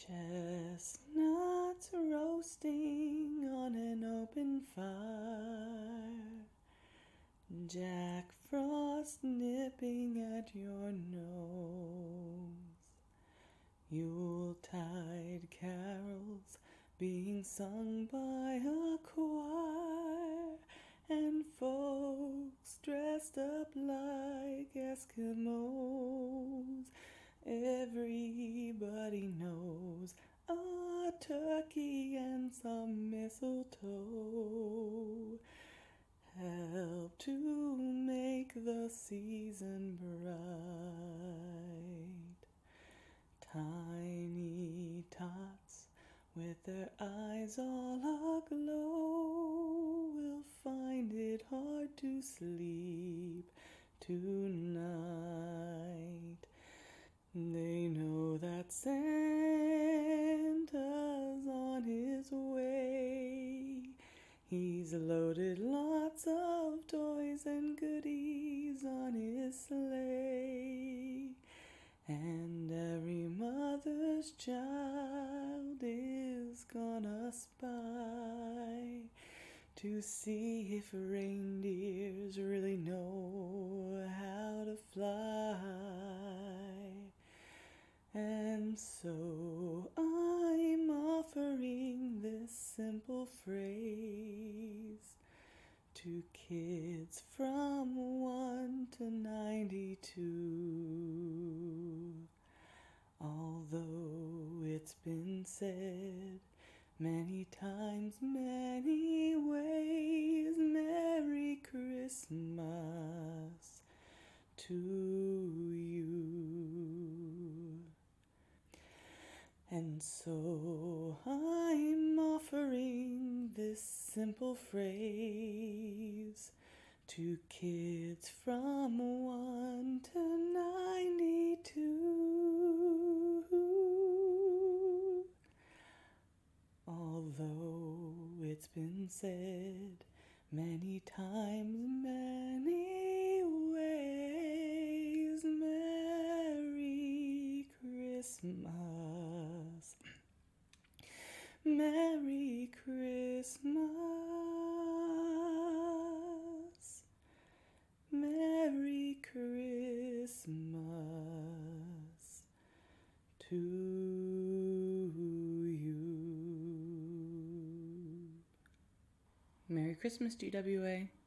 Chestnuts roasting on an open fire, Jack Frost nipping at your nose, Yuletide carols being sung by a choir, and folks dressed up like Eskimos. Everybody knows a turkey and some mistletoe help to make the season bright. Tiny tots with their eyes all aglow will find it hard to sleep tonight. They know that Santa's on his way. He's loaded lots of toys and goodies on his sleigh. And every mother's child is gonna spy to see if reindeers really know how to fly. And so I'm offering this simple phrase to kids from 1 to 92. Although it's been said many times, many ways, Merry Christmas to you. And so I'm offering this simple phrase to kids from 1 to 92. Although it's been said many times, many ways, Merry Christmas. Merry Christmas. Merry Christmas to you. Merry Christmas, GWA.